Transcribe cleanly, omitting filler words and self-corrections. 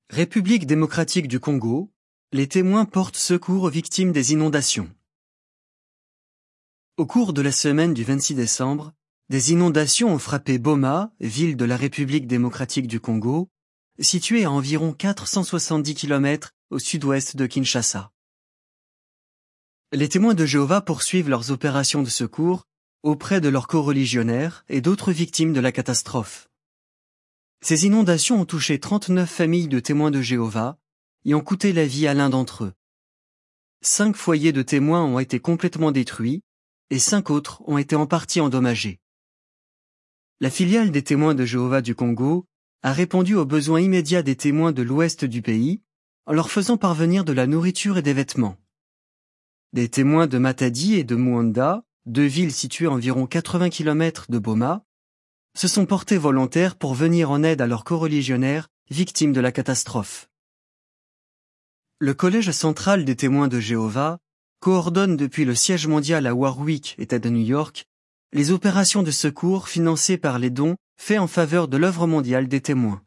République démocratique du Congo, les témoins portent secours aux victimes des inondations. Au cours de la semaine du 26 décembre, des inondations ont frappé Boma, ville de la République démocratique du Congo, située à environ 470 km au sud-ouest de Kinshasa. Les témoins de Jéhovah poursuivent leurs opérations de secours auprès de leurs coreligionnaires et d'autres victimes de la catastrophe. Ces inondations ont touché 39 familles de témoins de Jéhovah et ont coûté la vie à l'un d'entre eux. 5 foyers de témoins ont été complètement détruits et 5 autres ont été en partie endommagés. La filiale des témoins de Jéhovah du Congo a répondu aux besoins immédiats des témoins de l'ouest du pays en leur faisant parvenir de la nourriture et des vêtements. Des témoins de Matadi et de Muanda, 2 villes situées à environ 80 km de Boma, se sont portés volontaires pour venir en aide à leurs coreligionnaires victimes de la catastrophe. Le Collège central des témoins de Jéhovah coordonne depuis le siège mondial à Warwick, État de New York, les opérations de secours financées par les dons faits en faveur de l'œuvre mondiale des témoins.